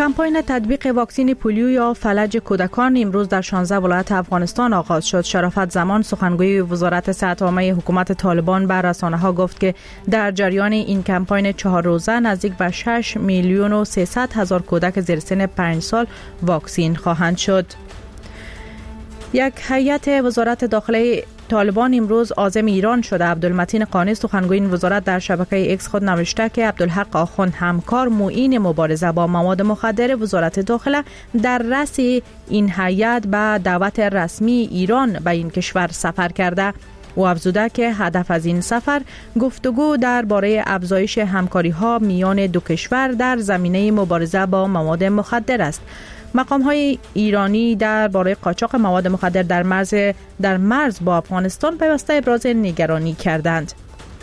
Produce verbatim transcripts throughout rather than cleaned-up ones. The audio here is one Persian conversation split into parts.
کمپاین تطبیق واکسن پولیو یا فلج کودکان امروز در شانزده ولایت افغانستان آغاز شد. شرافت زمان سخنگوی وزارت صحت عامه حکومت طالبان به رسانه‌ها گفت که در جریان این کمپاین چهار روزه نزدیک به شش میلیون و سیصد هزار کودک زیر سن پنج سال واکسین خواهند شد. یک هیئت وزارت داخله طالبان امروز عازم ایران شده. عبدالمتین قانی سخنگوی این وزارت در شبکه ایکس خود نوشته که عبدالحق آخوند همکار معین مبارزه با مواد مخدر وزارت داخله در رأس این هیئت به دعوت رسمی ایران به این کشور سفر کرده. او افزوده که هدف از این سفر گفتگو درباره افزایش همکاری‌ها میان دو کشور در زمینه مبارزه با مواد مخدر است. مقام‌های ایرانی درباره قاچاق مواد مخدر در مرز در مرز با افغانستان پیوسته ابراز نگرانی کردند.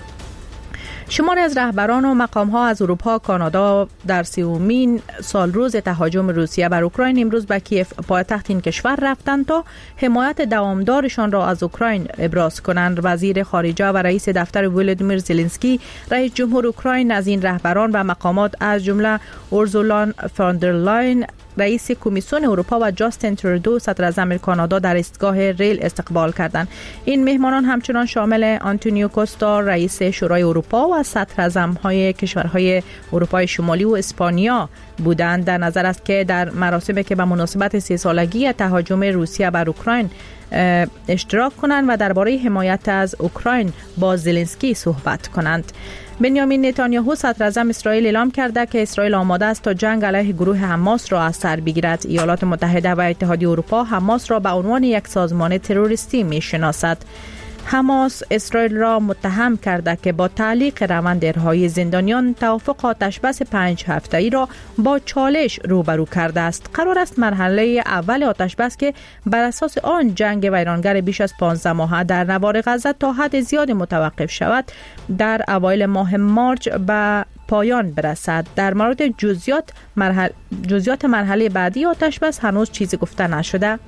شماری از رهبران و مقام‌ها از اروپا، کانادا در سیومین سال روز تهاجم روسیه بر اوکراین امروز به کیف پایتخت این کشور رفتند تا حمایت دوامدارشان را از اوکراین ابراز کنند. وزیر خارجه و رئیس دفتر ولودیمیر زلنسکی رئیس جمهور اوکراین از این رهبران و مقامات از جمله اورسولا فاندرلاین رئیس کمیسیون اروپا و جاستین ترودو صدر اعظم کانادا در ایستگاه ریل استقبال کردند. این مهمانان همچنان شامل آنتونیو کوستا رئیس شورای اروپا و صدر اعظم‌های کشورهای اروپای شمالی و اسپانیا بودند. در نظر است که در مراسمی که به مناسبت سی سالگی تهاجم روسیه بر اوکراین اشتراک کنند و درباره حمایت از اوکراین با زلنسکی صحبت کنند. بنیامین نتانیاهو صدر اعظم اسرائیل اعلام کرده که اسرائیل آماده است تا جنگ علیه گروه حماس را از سر بگیرد. ایالات متحده و اتحادیه اروپا حماس را به عنوان یک سازمان تروریستی می‌شناسد. حماس اسرائیل را متهم کرده که با تعلیق روند رهایی زندانیان توافق آتشبس پنج هفته‌ای را با چالش روبرو کرده است. قرار است مرحله اول آتشبس که بر اساس آن جنگ ویرانگر بیش از پانزده ماهه در نوار غزه تا حد زیاد متوقف شود در اوایل ماه مارچ به پایان برسد. در مورد جزئیات مرحله جزئیات مرحله بعدی آتشبس هنوز چیزی گفته نشده.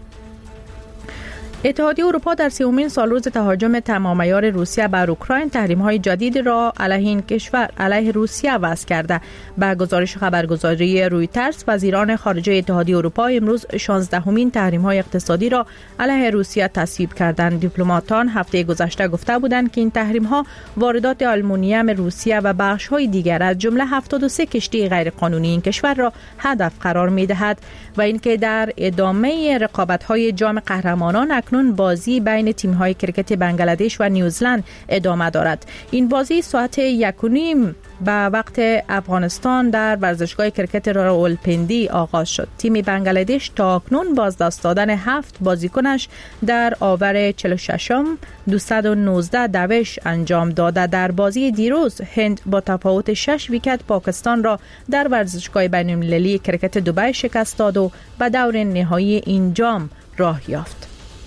اتحادیه اروپا در سومین سال روز تهاجم تمام‌عیار روسیه بر اوکراین تحریم‌های جدید را علیه این کشور علیه روسیه وضع کرده. با گزارش خبرگزاری رویترز وزیران خارجه اتحادیه اروپا امروز شانزدهمین تحریم‌های اقتصادی را علیه روسیه تصویب کردند. دیپلماتان هفته گذشته گفته بودند که این تحریم‌ها واردات آلومینیوم روسیه و بخش‌های دیگر از جمله هفتاد و سه کشتی غیرقانونی این کشور را هدف قرار می‌دهد و اینکه در ادامه رقابت‌های جام قهرمانان اکنون بازی بین تیم‌های کرکت بنگلادش و نیوزلند ادامه دارد. این بازی ساعت یک و نیم به وقت افغانستان در ورزشگاه کرکت راولپندی آغاز شد. تیم بنگلادش تا اکنون بازدست دادن هفت بازیکنش در آور چهل و ششم دویست و نوزده دوش انجام داده. در بازی دیروز هند با تفاوت شش ویکت پاکستان را در ورزشگاه بین‌المللی کرکت دبی شکست داد و به دور نهایی این جام راه یافت.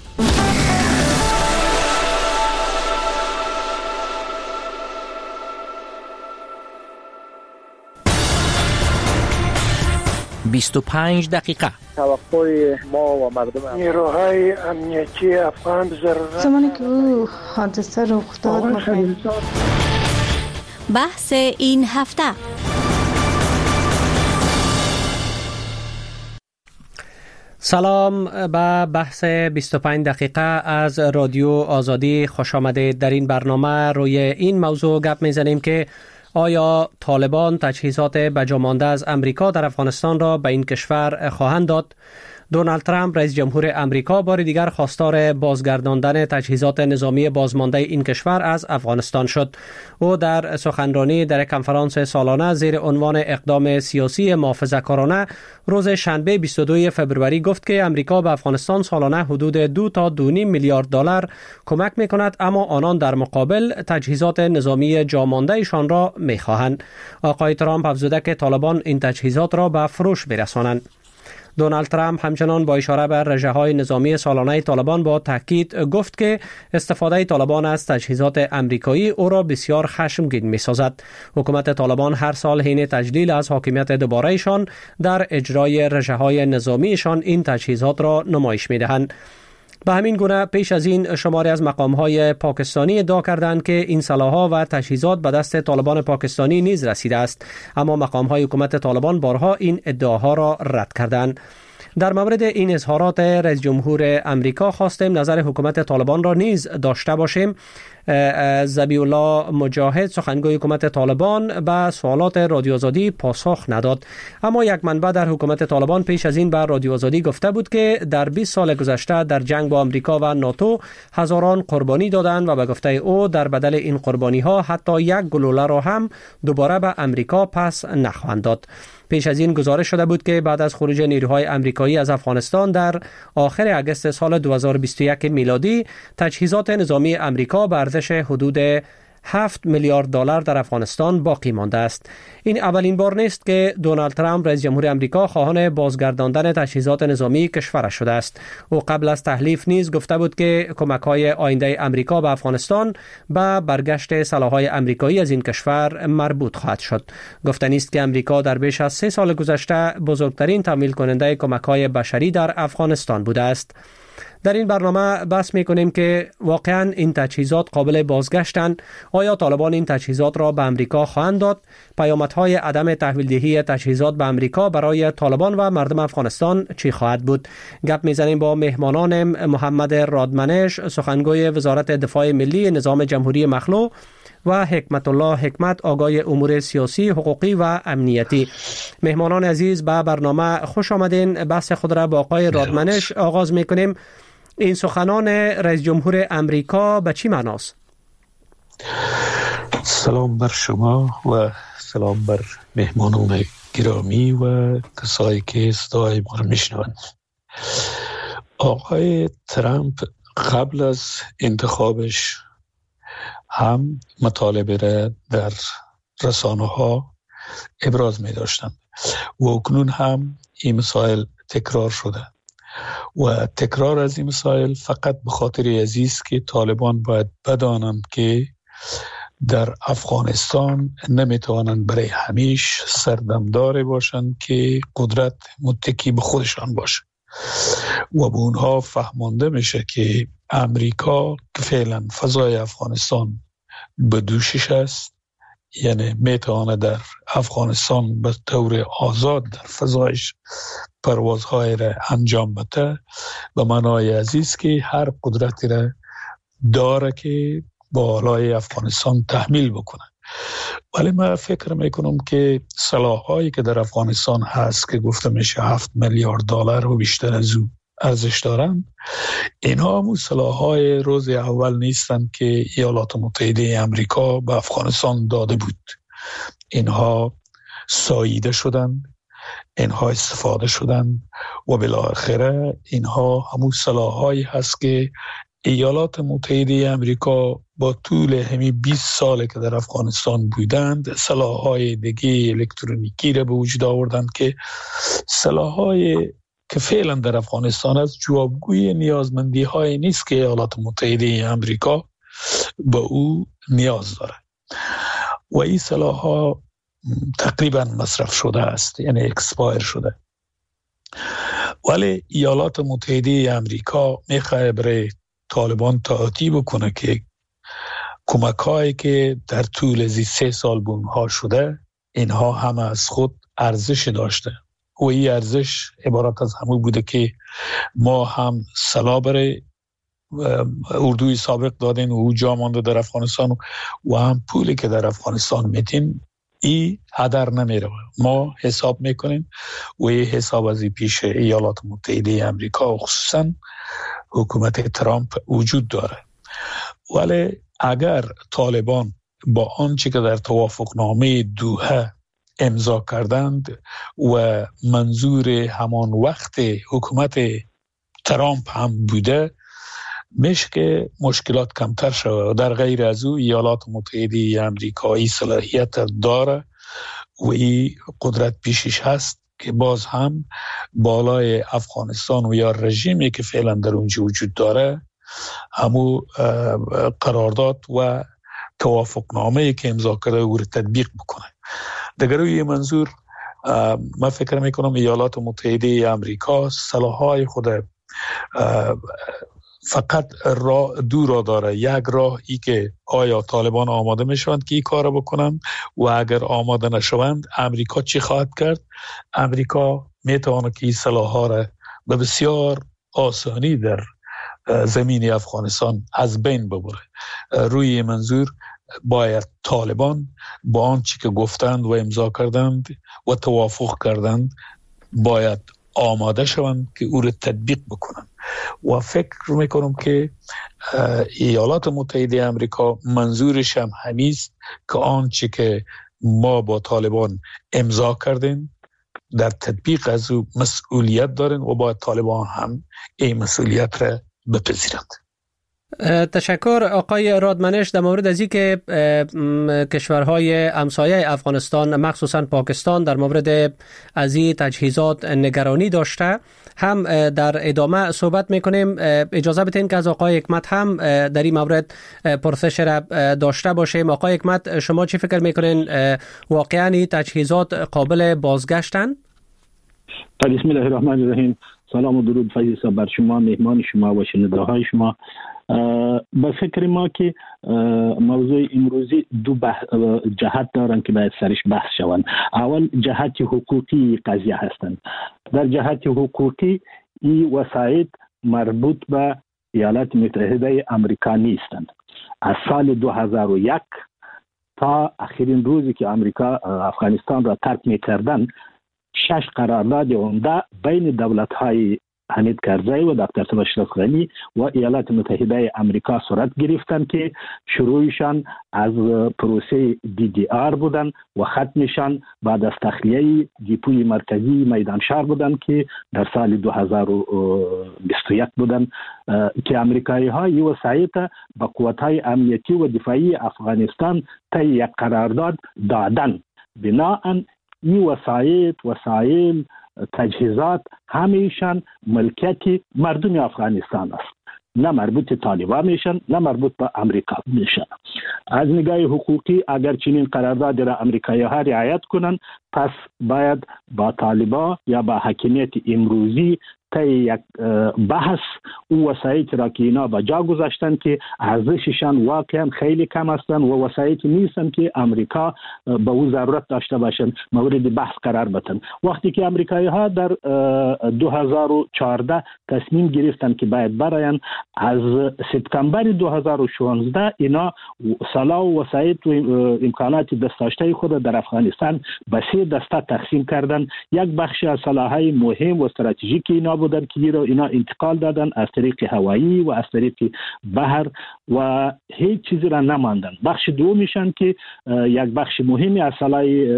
بیست و پنج دقیقه توقع ما و مردم نیروهای امنیتی افغان ضرورت زمانی که او حادثه رخ داد بحث این هفته. سلام به بحث بیست و پنج دقیقه از رادیو آزادی خوش آمدید. در این برنامه روی این موضوع گپ میزنیم که آیا طالبان تجهیزات بجامانده از امریکا در افغانستان را به این کشور خواهند داد؟ دونالد ترامپ رئیس جمهور امریکا بار دیگر خواستار بازگرداندن تجهیزات نظامی بازمانده این کشور از افغانستان شد. او در سخنرانی در کنفرانس سالانه زیر عنوان اقدام سیاسی محافظه‌کارانه روز شنبه بیست و دوم فوریه گفت که امریکا به افغانستان سالانه حدود دو تا دو و نیم میلیارد دلار کمک می‌کند، اما آنان در مقابل تجهیزات نظامی جاماندهشان را می‌خواهند. آقای ترامپ افزوده که طالبان این تجهیزات را به فروش برسانند. دونالد ترامپ همچنان با اشاره به رژه‌های نظامی سالانه طالبان با تاکید گفت که استفاده طالبان از تجهیزات امریکایی او را بسیار خشمگین می‌سازد. حکومت طالبان هر سال حین تجلیل از حاکمیت دوباره‌شان در اجرای رژه‌های نظامیشان این تجهیزات را نمایش می‌دهند. به همین گونه پیش از این شماری از مقام‌های پاکستانی ادعا کردند که این سلاح‌ها و تجهیزات به دست طالبان پاکستانی نیز رسیده است، اما مقام‌های حکومت طالبان بارها این ادعاها را رد کردند. در مورد این اظهارات رئیس جمهور امریکا خواستیم نظر حکومت طالبان را نیز داشته باشیم. ذبیح الله مجاهد سخنگوی حکومت طالبان به سوالات رادیو آزادی پاسخ نداد، اما یک منبع در حکومت طالبان پیش از این به رادیو آزادی گفته بود که در بیست سال گذشته در جنگ با امریکا و ناتو هزاران قربانی دادند و به گفته او در بدل این قربانی ها حتی یک گلوله را هم دوباره به امریکا پس نخواهند داد. پیش از این گزارش شده بود که بعد از خروج نیروهای امریکایی از افغانستان در آخر اگست سال دو هزار و بیست و یک میلادی تجهیزات نظامی امریکا به ارزش حدود هفت میلیارد دلار در افغانستان باقی مانده است. این اولین بار نیست که دونالد ترامپ رئیس جمهور امریکا خواهان بازگرداندن تجهیزات نظامی کشورش شده است. او قبل از تحلیف نیز گفته بود که کمک‌های آینده امریکا به افغانستان به برگشت سلاح‌های امریکایی از این کشور مربوط خواهد شد. گفتنی است که امریکا در بیش از سه سال گذشته بزرگترین تمویل کننده کمک‌های بشری در افغانستان بوده است. در این برنامه بحث می‌کنیم که واقعاً این تجهیزات قابل بازگشتند. آیا طالبان این تجهیزات را به امریکا خواهند داد؟ پیامدهای عدم تحویل دهی تجهیزات به امریکا برای طالبان و مردم افغانستان چی خواهد بود؟ گپ می‌زنیم با مهمانانم: محمد رادمنش سخنگوی وزارت دفاع ملی نظام جمهوری مخلوع و حکمت الله حکمت آگای امور سیاسی، حقوقی و امنیتی. مهمانان عزیز به برنامه خوش آمدین. بحث خود را با آقای رادمنش آغاز می‌کنیم. این سخنان رئیس جمهور امریکا به چی معناست؟ سلام بر شما و سلام بر مهمانان گرامی و کسایی که صدای ما را میشنوند. آقای ترامپ قبل از انتخابش هم مطالبه را در رسانه ها ابراز می داشتند و اکنون هم این مسائل تکرار شده و تکرار از این مسائل فقط به خاطر عزیز که طالبان باید بدانند که در افغانستان نمیتوانند برای همیش سردمدار باشند که قدرت متکی به خودشان باشه و به اونها فهمانده میشه که امریکا که فعلا فضای افغانستان به دوشش است، یعنی میتواند در افغانستان به طور آزاد در فضایش پروازهای را انجام بده، به معنای عزیز که هر قدرتی را داره که بالای افغانستان تحمیل بکنه. ولی من فکر میکنم که سلاح‌هایی که در افغانستان هست که گفته میشه هفت میلیارد دلار و بیشتر از او ارزش دارند، اینها همون سلاح‌های روز اول نیستند که ایالات متحده امریکا به افغانستان داده بود. اینها ساییده شدند، اینها استفاده شدند و بالاخره اینها همون سلاح‌هایی هست که ایالات متحده امریکا با طول همین بیست ساله که در افغانستان بودند سلاح‌های دیگه الکترونیکی را به وجود آوردند که سلاح‌های که فعلا در افغانستان از جوابگوی نیازمندی های نیست که ایالات متحده امریکا به او نیاز داره و این سلاح ها تقریبا مصرف شده است، یعنی اکسپایر شده. ولی ایالات متحده امریکا میخواه برای طالبان تعهدی بکنه که کمک هایی که در طول از سه سال به اونها شده اینها همه از خود ارزش داشته و این ارزش عبارت از همون بوده که ما هم سلاح برای اردوی سابق دادین و او جا مانده در افغانستان و هم پولی که در افغانستان میتین ای هدر نمیره. ما حساب میکنیم و این حساب از پیش ایالات متحده امریکا و خصوصا حکومت ترامپ وجود داره. ولی اگر طالبان با آنچه که در توافقنامه دوحه امضا کردند و منظور همان وقت حکومت ترامپ هم بوده، میشه که مشکلات کمتر شود و در غیر از او ایالات متحده امریکایی صلاحیت داره و این قدرت پیشش هست که باز هم بالای افغانستان و یا رژیمی که فعلا در اونجا وجود داره همو قرارداد و توافقنامه که امضا کرده او رو تطبیق بکنه. دیگر روی منظور من فکر میکنم ایالات متحده امریکا سلاح‌های خود فقط راه دو راه داره. یک راه ای که آیا طالبان آماده میشوند که این کار بکنند و اگر آماده نشوند امریکا چی خواهد کرد؟ امریکا میتونه که این سلاح‌ها را به بسیار آسانی در زمین افغانستان از بین ببره. روی منظور باید طالبان با آنچه که گفتند و امضا کردند و توافق کردند باید آماده شوند که او را تطبیق بکنند و فکر میکنم که ایالات متحده آمریکا منظورش هم همیست که آنچه که ما با طالبان امضا کردیم در تطبیق از او مسئولیت دارن و باید طالبان هم این مسئولیت را بپذیرند. تشکر آقای رادمنش. در مورد از اینکه کشورهای همسایه افغانستان مخصوصا پاکستان در مورد از این تجهیزات نگرانی داشته هم در ادامه صحبت میکنیم. اجازه بدین که از آقای حکمت هم در این مورد پرسش را داشته باشیم. آقای حکمت، شما چی فکر میکنین؟ واقعا این تجهیزات قابل بازگشتن؟ بسم الله الرحمن الرحیم. سلام و درود فیض صاحب بر شما، مهمان شما و شنونده های شما. به فکر ما که موضوع امروزی دو جهت دارن که باید سرش بحث شوند. اول جهت حقوقی قضیه هستند. در جهت حقوقی این وسایط مربوط به ایالات متحده آمریکا نیستند. از سال دو هزار و یک تا آخرین روزی که آمریکا افغانستان را ترک می‌کردند شش قرارداد عمده بین دولت‌های حمید کرزی و دکتر اشرف غنی و ایالات متحده آمریکا صورت گرفتند که شروعشان از پروسه دی دی آر بودن و ختمشان بعد از تخلیه دیپوی مرکزی میدان شهر بودن که در سال دو هزار و بیست و یک بودن که امریکایی ها این وسایط به قوت‌های امنیتی و دفاعی افغانستان طی یک قرارداد دادن. بناهن این وسایط وسایل تجهیزات همیشان ملکیت مردم افغانستان است، نه مربوط طالبان میشن نه مربوط به امریکا میشن. از نگاه حقوقی اگر چنین قرارداد را امریکایی ها رعایت کنند پس باید با طالبان یا با حاکمیت امروزی طی یک بحث او وسایط را که اینا با جا گذاشتن که ارزششان واقعا خیلی کم هستن و وسایطی نیستن که امریکا به او ضرورت داشته باشن مورد بحث قرار بدن. وقتی که امریکایی ها در دو هزار و چهارده تصمیم گرفتن که باید براین، از سپتامبر دو هزار و شانزده اینا سلاح و وسایط و امکانات دستاشته خود در افغانستان به سه دسته تقسیم کردن. یک بخش از سلاح‌های مهم و استراتژیک اینا بودن که اینا انتقال دادن از طریق هوایی و از طریق بحر و هیچ چیزی را نماندن. بخش دومیشان که یک بخش مهمی از سلاح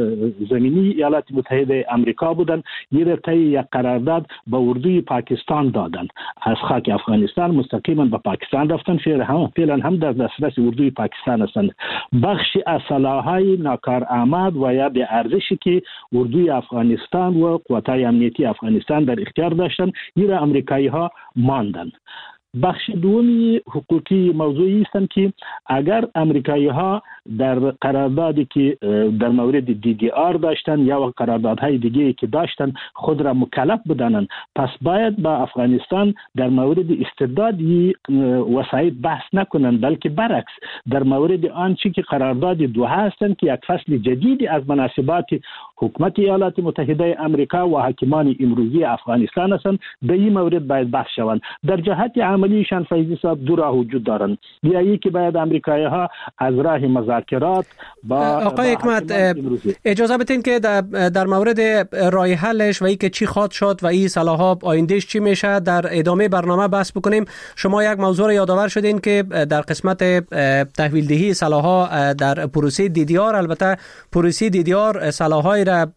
زمینی ایالات متحده آمریکا بودن، اینا طی یک قرارداد به اردوی پاکستان دادن. از خاک افغانستان مستقیما به پاکستان رفتن، فعلا هم در دسترس اردوی پاکستان هستند. بخش از سلاح‌های ناکارآمد و یا به ارزشی که اردوی افغانستان و قوت‌های امنیتی افغانستان در اختیار داشتن، این را امریکایی ها ماندن. بخش دومی حقوقی موضوعی هستند که اگر امریکایی ها در قراردادی که در مورد دی دی آر داشتن یا قراردادهای دیگه که داشتن خود را مکلف بدانند، پس باید با افغانستان در مورد استردادی وسایط بحث نکنند، بلکه برعکس در مورد آنچه که قرارداد دوحه هستند که یک فصل جدیدی از مناسبات حکومت ایالات متحده آمریکا و حاکمان امروزی افغانستان هستند به این مورد باید بحث شوند. در جهت عملیشان فیضی صاحب دو راه وجود دارند. یکی که باید امریکایی ها از راه مذاکرات با آقای حکمت اجازه بدین که در, در مورد راه حلش و اینکه چی خواهد شد و این سلاح‌ها آیندهش چی میشه در ادامه برنامه بحث بکنیم. شما یک موضوع یادآور شدین که در قسمت تحویل دهی سلاح‌ها در پروسه دی دی آر، البته پروسه دی دی آر سلاح‌های را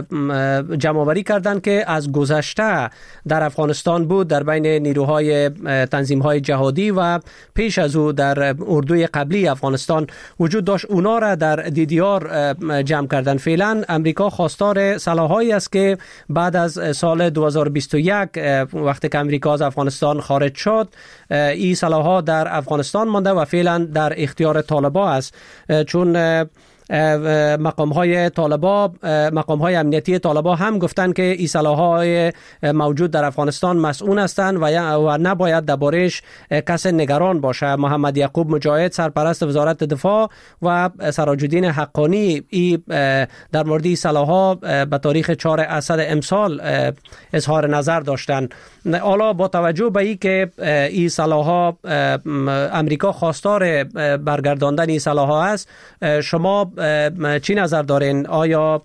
جمع آوری کردن که از گذشته در افغانستان بود در بین نیروهای تنظیم‌های جهادی و پیش از او در اردوی قبلی افغانستان وجود داشت. اونا را در دی دی آر جمع کردن. فعلا امریکا خواستار سلاح‌هایی است که بعد از سال دو هزار و بیست و یک وقتی که امریکا از افغانستان خارج شد این سلاح‌ها در افغانستان مانده و فعلا در اختیار طالبان است، چون مقام های طالبان، مقام های امنیتی طالبان هم گفتن که این سلاح‌های موجود در افغانستان مسئول هستند و نباید درباره‌اش کس نگران باشه. محمد یعقوب مجاهد سرپرست وزارت دفاع و سراج الدین حقانی ای در مورد این سلاح‌ها به تاریخ چهار اسد امسال اظهار نظر داشتند. حالا با توجه به این که این سلاح‌ها امریکا خواستار برگرداندن این سلاح‌ها است، شما چی نظر دارین؟ آیا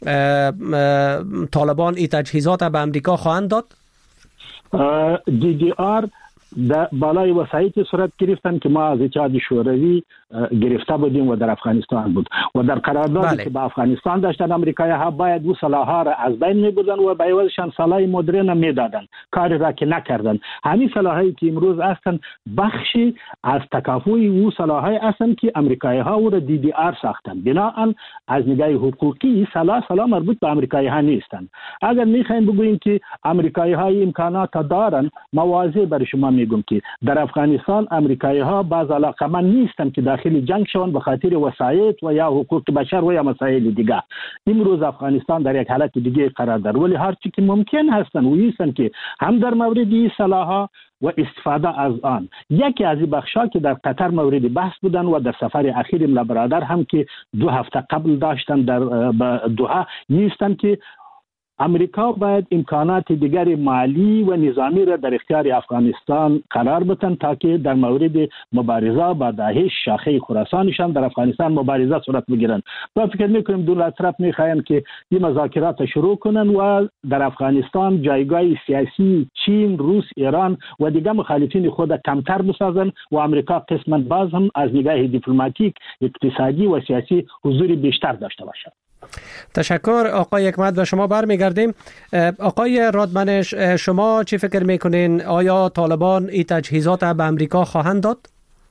طالبان این تجهیزات به امریکا خواهند داد؟ دی دی آر در بالای وسایتی صورت گرفتن که ما از اتحاد شوروی گرفته بودیم و در افغانستان بود و در قراردادی بله. که با افغانستان داشتن امریکایی ها باید او سلاح‌ها را از بین می‌بردن و به عوضشان سلاح مدرن میدادن، کاری را که نکردن. همین سلاحایی که امروز هستند بخشی از تکافؤ او سلاح‌های هستند که امریکایی ها او را دی دی آر ساختن. بنابراین از نگاه حقوقی سلاح سلاح مربوط به امریکایی ها نیستند. اگر می‌خوایم بگوییم که امریکایی ها امکانات دارن، مواضع برای شما میگم که در افغانستان امریکایی ها باز علاقمند نیستند که داخل جنگ شوند به خاطر وسایط و یا حقوق بشر و یا مسائل دیگه. امروز افغانستان در یک حالت دیگه قرار داره، ولی هر چی که ممکن هستن و هستن که هم در مورد این سلاح‌ها و استفاده از آن. یکی از بخشا که در قطر مورد بحث بودن و در سفر اخیر املا برادر هم که دو هفته قبل داشتن در دوحه نیستن که امریکا باید امکانات دیگر مالی و نظامی را در اختیار افغانستان قرار بدن تا که در مورد مبارزه با داعش شاخه خراسانشان در افغانستان مبارزه صورت بگیرن. با فکر میکنیم دولت طرف میخواین که این مذاکرات شروع کنن و در افغانستان جایگاه سیاسی چین، روس، ایران و دیگر مخالفین خود کمتر بسازن و امریکا قسما باز هم از نگاه دیپلماتیک، اقتصادی و سیاسی حضور بیشتر داشته باشد. تشکر آقای حکمت. به شما برمیگردیم. آقای رادمنش، شما چی فکر میکنین؟ آیا طالبان این تجهیزات به امریکا خواهند داد؟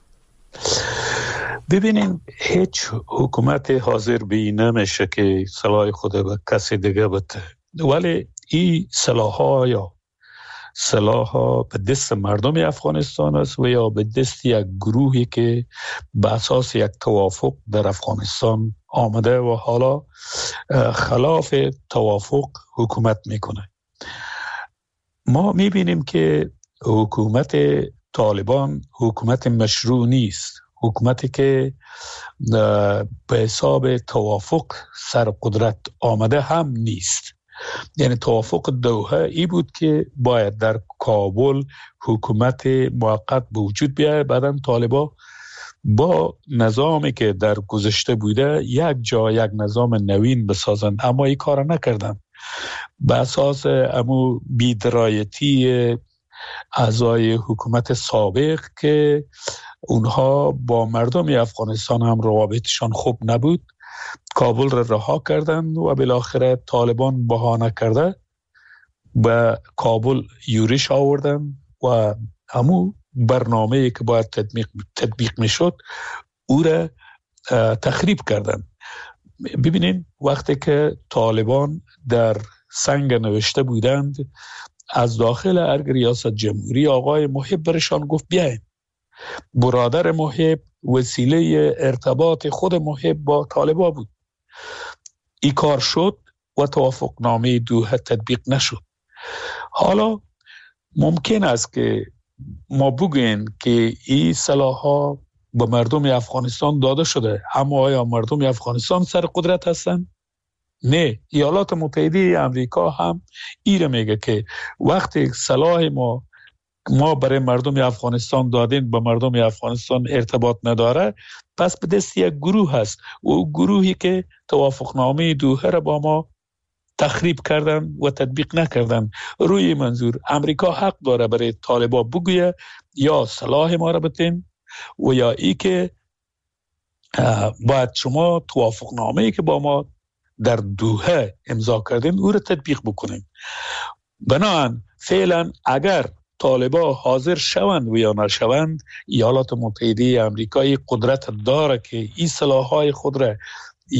ببینین، هیچ حکومت حاضر به نمیشه که سلاح خود به کسی دیگه بده، ولی این سلاح ها یا سلاح ها به دست مردم افغانستان است و یا به دست یک گروهی که به اساس یک توافق در افغانستان آمده و حالا خلاف توافق حکومت میکنه. ما میبینیم که حکومت طالبان حکومت مشروع نیست، حکومتی که به حساب توافق سر قدرت آمده هم نیست. یعنی توافق دوحه ای بود که باید در کابل حکومت موقت به وجود بیاید، بعداً طالبان با نظامی که در گذشته بوده یک جا یک نظام نوین بسازند، اما این کار نکردن. به اساس امو بی‌درایتی اعضای حکومت سابق که اونها با مردم افغانستان هم روابطشان خوب نبود، کابل را رها کردن و بالاخره طالبان بهانه کرده به کابل یورش آوردن و همو برنامه‌ای که باید تطبیق تطبیق میشد او را تخریب کردن. ببینین وقتی که طالبان در سنگ نوشته بودند، از داخل ارگ ریاست جمهوری آقای محب برشان گفت بیاین. برادر محب وسیله ارتباط خود محب با طالبان بود. این کار شد و توافق نامه دوحه تطبیق نشد. حالا ممکن است که ما بگوییم که این سلاح‌ها به مردم افغانستان داده شده، اما آیا مردم افغانستان سر قدرت هستند؟ نه. ایالات متحده امریکا هم ایره میگه که وقتی سلاح ما ما برای مردم افغانستان دادین به مردم افغانستان ارتباط نداره، پس به دست یک گروه هست و گروهی که توافقنامه دوحه را با ما تخریب کردن و تطبیق نکردن. روی منظور امریکا حق داره برای طالبان بگویه یا سلاح ما را بتین و یا ای که باید شما توافقنامه‌ای که با ما در دوحه امضا کردین او را تطبیق بکنین. بنابراین فعلا اگر طالبان حاضر شوند و یا نشوند، ایالات متحده امریکایی قدرت داره که این سلاح‌های خود را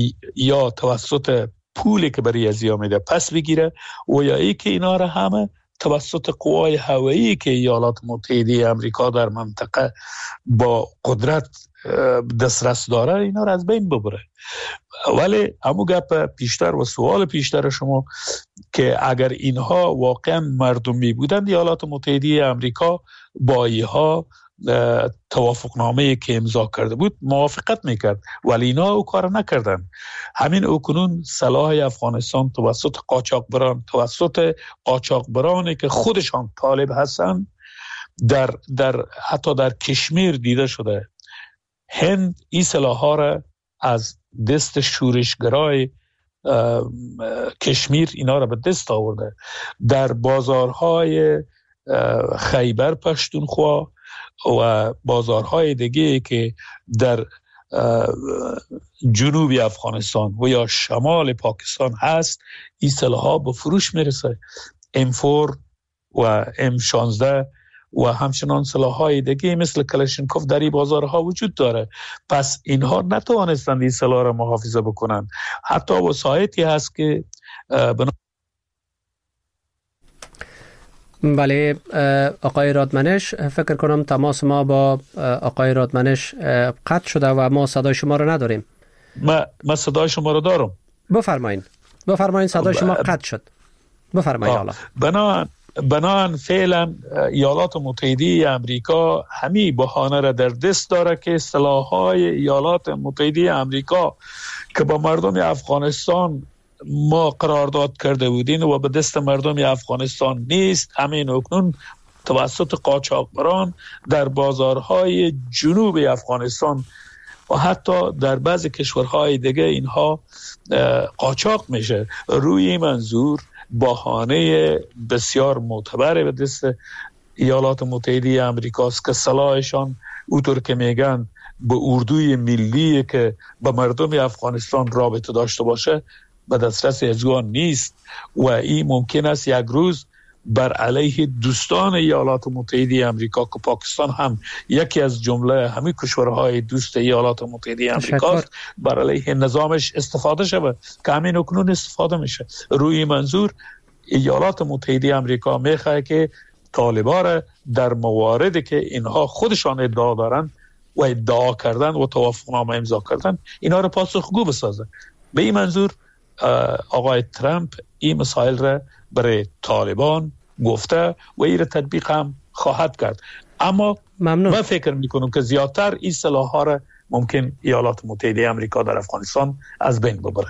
یا توسط پولی که برای ازیا میده پس بگیره و یا ای که اینا را همه توسط قوای هوایی که ایالات متحده آمریکا در منطقه با قدرت دسترس داره اینا را از بین ببره. ولی همون گپ پیشتر و سوال پیشتر شما که اگر اینها واقعا مردمی بودند ایالات متحده آمریکا با اینها توافقنامه که امضا کرده بود موافقت میکرد، ولی اینا او کار نکردن. همین اکنون سلاح افغانستان توسط قاچاقبران توسط قاچاقبرانی که خودشان طالب هستند در در حتی در کشمیر دیده شده. هند این سلاح ها را از دست شورشگرای کشمیر اینا را به دست آورده. در بازارهای خیبر پشتونخوا و بازارهای دیگه که در جنوب افغانستان و یا شمال پاکستان هست این سلاح‌ها به فروش میرسه. ام چهار و ام شانزده و همچنان سلاح‌های دیگه مثل کلاشینکوف در این بازارها وجود داره. پس اینها نتوانستند این سلاح را محافظه بکنن. حتی وسایتی هست که بنا... بله آقای رادمنش، فکر کنم تماس ما با آقای رادمنش قطع شده و ما صدای شما رو نداریم. ما ما صدای شما رو دارم. بفرمایید. بفرمایید صدای شما قطع شد. بفرمایید حالا. بنا بنان فعلا ایالات متحده آمریکا همین بهانه را در دست داره که سلاح‌های ایالات متحده آمریکا که با مردم افغانستان ما قرارداد کرده بودیم و به دست مردم افغانستان نیست، همین اکنون توسط قاچاقبران در بازارهای جنوب افغانستان و حتی در بعضی کشورهای دیگه اینها قاچاق میشه. روی منظور بهانه بسیار معتبر به دست ایالات متحده آمریکاست که سلاحشان اونطور که میگن به اردوی ملی که به مردم افغانستان رابطه داشته باشه به دسترس افغان نیست و این ممکن است یک روز بر علیه دوستان ایالات متحده آمریکا که پاکستان هم یکی از جمله همین کشورهای دوست ایالات متحده آمریکا است بر علیه نظامش استفاده شود که همین اکنون استفاده میشه. روی منظور ایالات متحده آمریکا میخواد که طالبان در مواردی که اینها خودشان ادعا دارن و ادعا کردن و توافقنامه امضا کردن اینا را پاسخگو بسازه. به این منظور آقای ترامپ این مسائل را برای طالبان گفته و این را تطبیق هم خواهد کرد. اما ممنون. من فکر میکنم که زیادتر این سلاح‌ها را ممکن ایالات متحده آمریکا در افغانستان از بین ببره.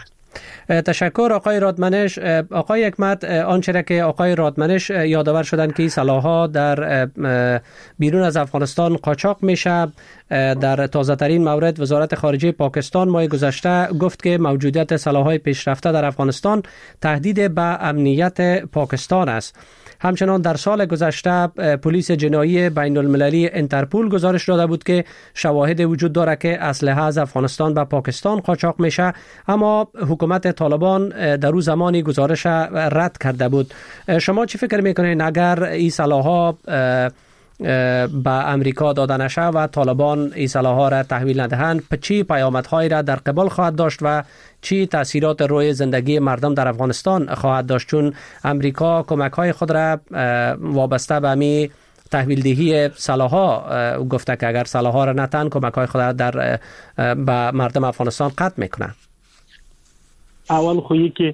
تشکر آقای رادمنش. آقای حکمت، آنچه که آقای رادمنش یادآور شدن که این سلاح‌ها در بیرون از افغانستان قاچاق میشه. در تازه ترین مورد وزارت خارجه پاکستان ماه گذشته گفت که موجودیت سلاح‌های پیشرفته در افغانستان تهدید به امنیت پاکستان است. همچنان در سال گذشته پلیس جنایی بین المللی انترپول گزارش داده بود که شواهد وجود داره که اسلحه از افغانستان به پاکستان قاچاق میشه، اما حکومت طالبان در اون زمانی گزارش رد کرده بود. شما چی فکر میکنین اگر این سلاح‌ها به امریکا داده نشه و طالبان این سلاح‌ها را تحویل ندهند، چی پیامدهایی را در قبال خواهد داشت و چی تاثیرات روی زندگی مردم در افغانستان خواهد داشت؟ چون امریکا کمک‌های خود را وابسته به می تحویل دهی سلاح‌ها گفته که اگر سلاح‌ها را نتن کمک‌های خود را در به مردم افغانستان قطع میکنه. اول خویی که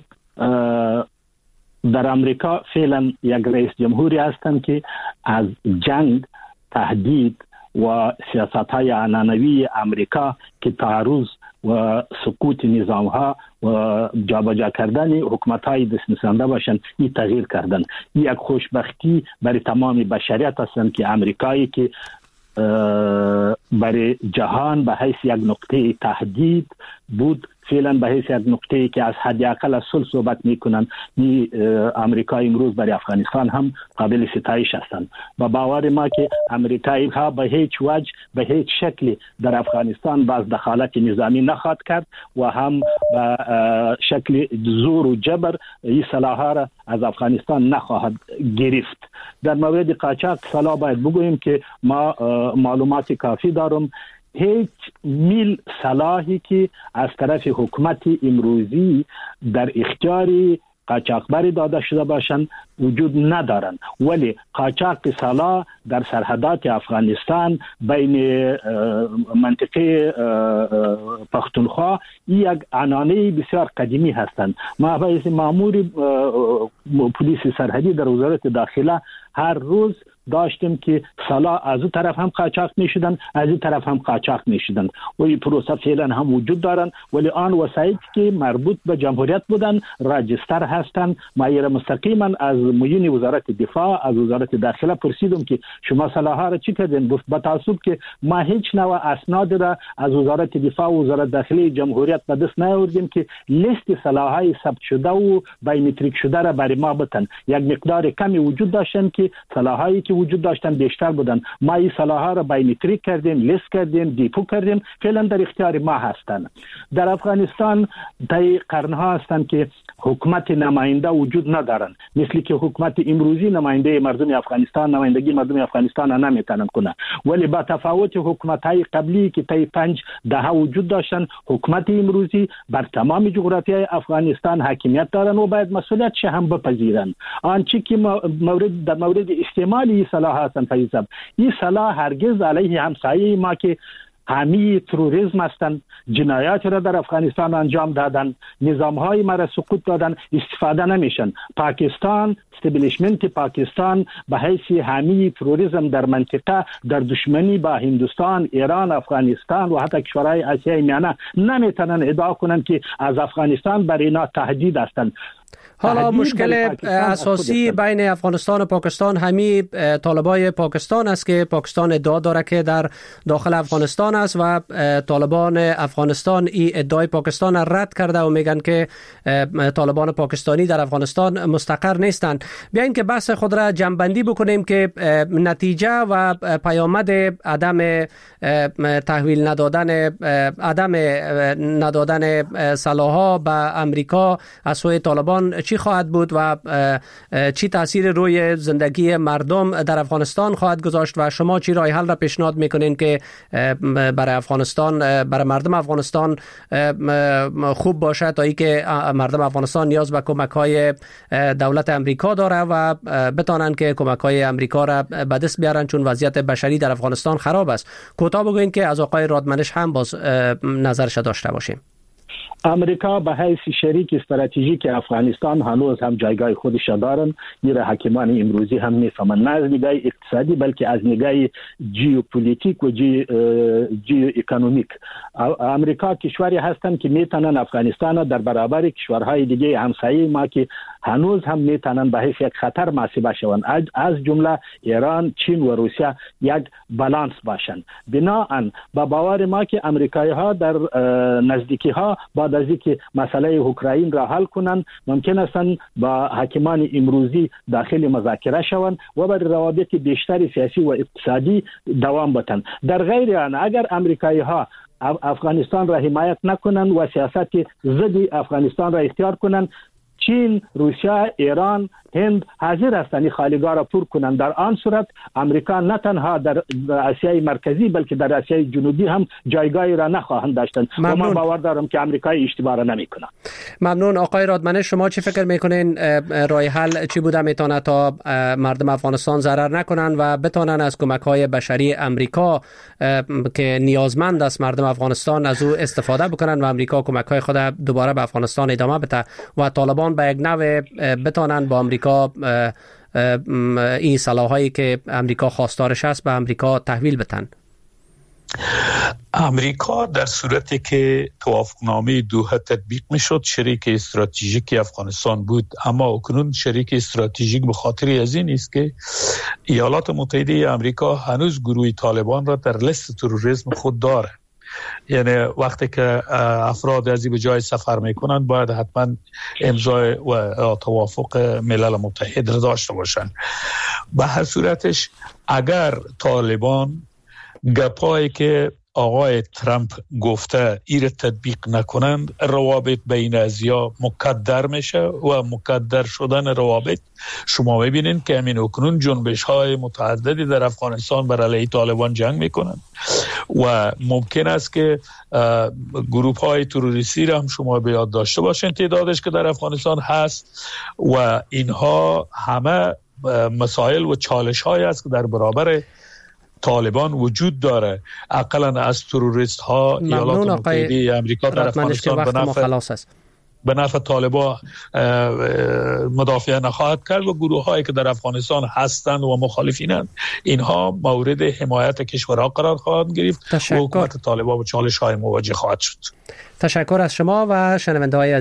در امریکا فعلا یک رئیس جمهوری هستند که از جنگ، تهدید و سیاست‌های عنعنوی امریکا که تعرض و سقوط نظام‌ها و جابجا کردن حکومت‌های دستنیسنده باشند این تغییر کردن. یک خوشبختی برای تمام بشریت هستند که امریکایی که برای جهان به حیث یک نقطه تهدید بود فعلا به حیث یک نقطه‌ای که از حداقل از صلح صحبت میکنن، این امریکا امروز برای افغانستان هم قابل ستایش هستند و باور ما که امریکایی ها به هیچ وجه به هیچ شکلی در افغانستان باز دخالت نظامی نخواهد کرد و هم به شکل زور و جبر این سلاح‌ها را از افغانستان نخواهد گرفت. در مورد قاچاق سلاح باید بگوییم که ما معلومات کافی دارم. هیچ میل سلاحی که از طرف حکومت امروزی در اختیار قاچاقبری داده شده باشند وجود ندارند، ولی قاچاق سلاح در سرحدات افغانستان بین منطقه پختونخوا یک عنعنه بسیار قدیمی هستند. ما باید مأمور پلیس سرحدی در وزارت داخله هر روز داشتیم که سلاح از اون طرف هم قاچاق میشدن، از این طرف هم قاچاق میشدن و این پروسه فعلا هم وجود دارن، ولی آن وسایلی که مربوط به جمهوریت بودن راجستر هستن. ما یه مستقیما از معین وزارت دفاع از وزارت داخله پرسیدم که شما سلاح ها را چی کردین؟ گفت با تعصب که ما هیچ نوع اسناد را از وزارت دفاع و وزارت داخله جمهوریت به دست نیاوردیم که لیست سلاح های ثبت شده و بایومتریک شده را برای ما بتن. یک مقدار کمی وجود داشتن که سلاح هایی که وجود داشتن بیشتر بودن. ما این سلاح ها را بایومتریک کردیم، لیست کردیم، دیپو کردیم، فعلا در اختیار ما هستند. در افغانستان طی قرنها هستند که حکومت نماینده وجود ندارن، مثل که حکومت امروزی نماینده مردم افغانستان نمایندگی مردم افغانستان نمیتونن کنه، ولی با تفاوت حکومت های قبلی که طی پنج دهه وجود داشتن، حکومت امروزی بر تمام جغرافیای افغانستان حاکمیت دارن و باید مسئولیتش هم بپذیرن. آنچه که مورد در مورد استعمال این سلاح هستن فیضاب، این سلاح هرگز علیه همسایه ما که حامی تروریسم هستند، جنایات را در افغانستان انجام دادن، نظام‌های ما را سقوط دادن، استفاده نمیشن. پاکستان، استبلیشمنت پاکستان به حیث حامی تروریسم در منطقه در دشمنی با هندوستان، ایران، افغانستان و حتی کشورهای آسیای میانه نمیتونن ادعا کنن که از افغانستان برای اینا تهدید هستند. حالا مشکل اساسی بین افغانستان و پاکستان همی طالبای پاکستان است که پاکستان ادعا داره که در داخل افغانستان است و طالبان افغانستان این ادعای پاکستان رد کرده و میگن که طالبان پاکستانی در افغانستان مستقر نیستند. بیاین که بحث خود را جمع‌بندی بکنیم که نتیجه و پیامد عدم تحویل ندادن عدم ندادن سلاح‌ها به امریکا از سوی طالبان چی خواهد بود و چی تاثیر روی زندگی مردم در افغانستان خواهد گذاشت و شما چی راه حل را پیشنهاد میکنین که برای افغانستان برای مردم افغانستان خوب باشه تا اینکه مردم افغانستان نیاز به کمک‌های دولت امریکا داره و بتونن که کمک‌های امریکا را به دست بیارن، چون وضعیت بشری در افغانستان خراب است. کوتاه بگوین که از آقای رادمنش هم باز نظرش داشته باشیم. امریکا به حیث شریک استراتژیک افغانستان هنوز هم جایگاه خودش دارن. میره حکیمان امروزی هم میفهمن، نه از نگاه اقتصادی بلکه از نگاه ژئوپلیتیک و ژئو اکونومیک. امریکا کشوری هستن که میتونن افغانستان در برابر کشورهای دیگه همسایه ما که هنوز هم میتونن به حیث یک خطر محسوب شوند، از جمله ایران، چین و روسیه یک بالانس باشند. بنابراین با باور ما که امریکایی ها در نزدیکی ها بعد از اینکه مسئله اوکراین را حل کنند ممکن است با حکیمان امروزی داخل مذاکره شوند و بر روابط بیشتر سیاسی و اقتصادی دوام بدن. در غیر آن اگر امریکایی ها افغانستان را حمایت نکنند و سیاست ضد افغانستان را اختیار کنند، چین، روسیه، ایران، هند حاضر هستند خالیگاه را پر کنند. در آن صورت امریکا نه تنها در آسیای مرکزی بلکه در آسیای جنوبی هم جایگاهی را نخواهند داشتند و من باور دارم که امریکا اشتباه را نمیکنه. ممنون. آقای رادمنش، شما چی فکر میکنین راه حل چی بوده میتونه تا مردم افغانستان ضرر نکنن و بتونن از کمک‌های بشری امریکا که نیازمند است مردم افغانستان از او استفاده بکنن و امریکا کمک‌های خود دوباره به افغانستان ادامه بده و طالبان به یک نوع بتونن با امریکا این سلاحایی که امریکا خواستارش است به امریکا تحویل بدن؟ امریکا در صورتی که توافقنامه دوحه تطبیق میشد شریک استراتژیک افغانستان بود، اما اکنون شریک استراتژیک به خاطر از این است که ایالات متحده امریکا هنوز گروه طالبان را در لیست تروریسم خود داره. یعنی وقتی که افراد از این به جای سفر میکنن باید حتما امضای و توافق ملل متحد را داشته باشن. به هر صورتش اگر طالبان گپایی که آقای ترامپ گفته ایر تطبیق نکنند، روابط بین ازیا مکدر میشه و مکدر شدن روابط شما ببینید که همین اکنون جنبش های متعددی در افغانستان بر علیه طالبان جنگ میکنند و ممکن است که گروه های تروریستی را هم شما به یاد داشته باشین تعدادش که در افغانستان هست و اینها همه مسائل و چالش های است که در برابر طالبان وجود داره. اقلا از تروریست ها ایالات متحده آمریکا در افغانستان به نفع به نفع طالبان مدافع نخواهد کرد و گروه هایی که در افغانستان هستند و مخالفینند اینها مورد حمایت کشورها قرار خواهند گرفت و حکومت طالبان با چالش های مواجه خواهد شد. تشکر از شما و شنونده های